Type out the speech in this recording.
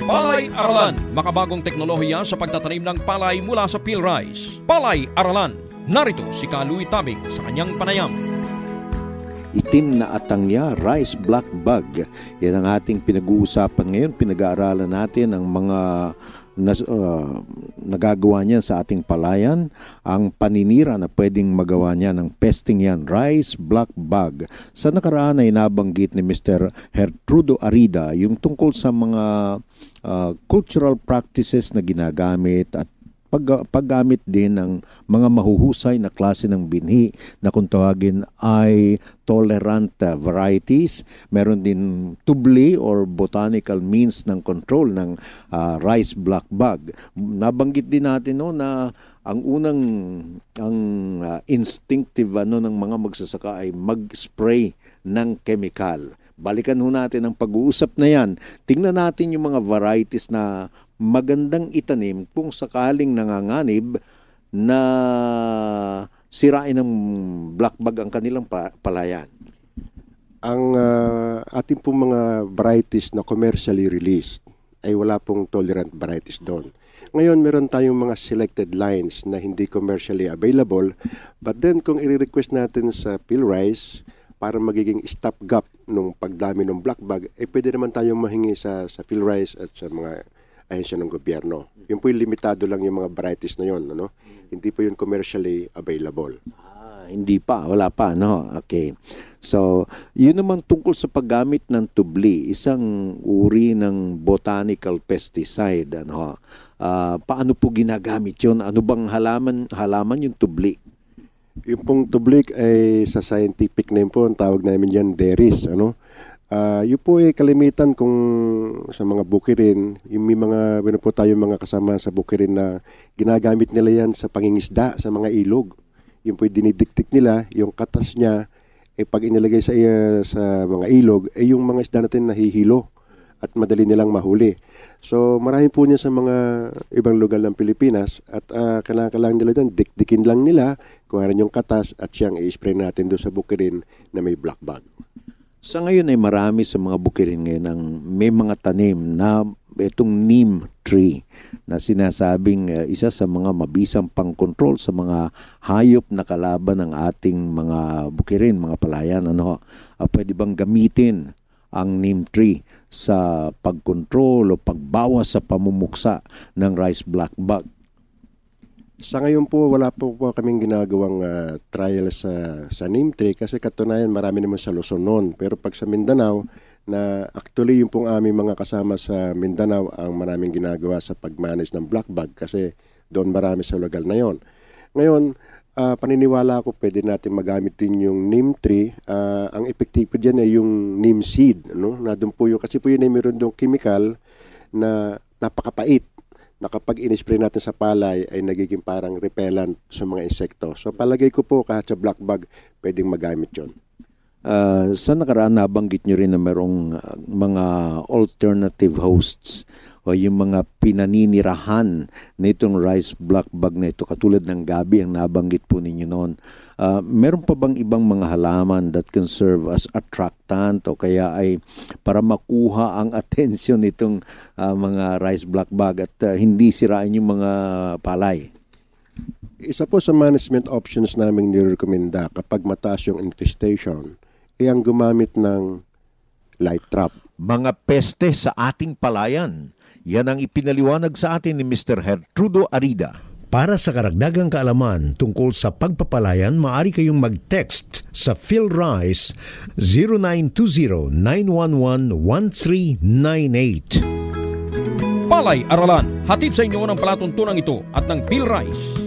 Palay Aralan, makabagong teknolohiya sa pagtatanim ng palay mula sa PhilRice. Palay Aralan, narito si Kaluy Tabing sa kanyang panayam. Itim na atangya, rice black bug. Yan ang ating pinag-uusapan ngayon. Pinag-aaralan natin ang mga nagagawa niya sa ating palayan, ang paninira na pwedeng magawa niya ng pesting yan, rice black bug. Sa nakaraan ay nabanggit ni Mr. Gertrudo Arida yung tungkol sa mga cultural practices na ginagamit at paggamit din ng mga mahuhusay na klase ng binhi na kung tawagin ay tolerant varieties. Meron din tubli or botanical means ng control ng rice black bug. Nabanggit din natin na ang instinctive ng mga magsasaka ay mag-spray ng chemical. Balikan ho natin ang pag-uusap na yan. Tingnan natin yung mga varieties na magandang itanim kung sakaling nanganganib na sirain ng black bug ang kanilang palayan. Ang ating pong mga varieties na commercially released ay wala pong tolerant varieties doon. Ngayon, meron tayong mga selected lines na hindi commercially available, but then kung i-request natin sa PhilRice para magiging stopgap nung pagdami ng black bug, pwede naman tayong mahingi sa PhilRice at sa mga ahensya ng gobyerno. Yun po yung limitado lang yung mga varieties na yun. Hindi po yun commercially available. Hindi pa, wala pa, no? Okay. So, yun naman tungkol sa paggamit ng tubli, isang uri ng botanical pesticide. Paano po ginagamit yun? Ano bang halaman yung tubli? Yung pong tubli ay sa scientific name po, ang tawag namin yan, deris. Yun po ay kalimitan kung sa mga bukirin, yung may mga, po tayo mga kasama sa bukirin na ginagamit nila yan sa pangingisda, sa mga ilog. Yung po dinidiktik nila, yung katas niya, pag inilagay sa mga ilog, yung mga isda natin nahihilo at madali nilang mahuli. So marami po niya sa mga ibang lugar ng Pilipinas at kailangan nila dyan, dikdikin lang nila kung ano yung katas at siyang i-spray natin doon sa bukirin na may black bug. Sa ngayon ay marami sa mga bukirin ngayon ang may mga tanim na itong neem tree na sinasabing isa sa mga mabisang pang-control sa mga hayop na kalaban ng ating mga bukirin, mga palayan. Pwede bang gamitin ang neem tree sa pag-control o pagbawas sa pamumuksa ng rice black bug? Sa ngayon po, wala po kaming ginagawang trial sa neem tree kasi katunayan marami naman sa Luzon noon. Pero pag sa Mindanao, na actually yung pong aming mga kasama sa Mindanao ang maraming ginagawa sa pag-manage ng black bug kasi doon marami sa lugar na yon. Ngayon, paniniwala ko pwede natin magamit din yung neem tree. Ang epektibo dyan ay yung neem seed. Na doon po yung, kasi po yun ay meron doon chemical na napakapait na kapag in-spray natin sa palay ay nagiging parang repellent sa mga insekto. So palagay ko po kahit sa black bug, pwedeng magamit yun. Sa nakaraan nabanggit nyo rin na merong mga alternative hosts o yung mga pinaninirahan nitong rice black bug na ito katulad ng gabi ang nabanggit po ninyo noon. Meron pa bang ibang mga halaman that can serve as attractant o kaya ay para makuha ang atensyon nitong mga rice black bug at hindi sirain yung mga palay? Isa po sa management options namin nirekomenda kapag mataas yung infestation ang gumamit ng light trap. Mga peste sa ating palayan. Yan ang ipinaliwanag sa atin ni Mr. Gertrudo Arida. Para sa karagdagang kaalaman tungkol sa pagpapalayan, maaari kayong mag-text sa PhilRice 0920-911-1398. Palay Aralan, hatid sa inyo ng palatuntunan ito at ng PhilRice.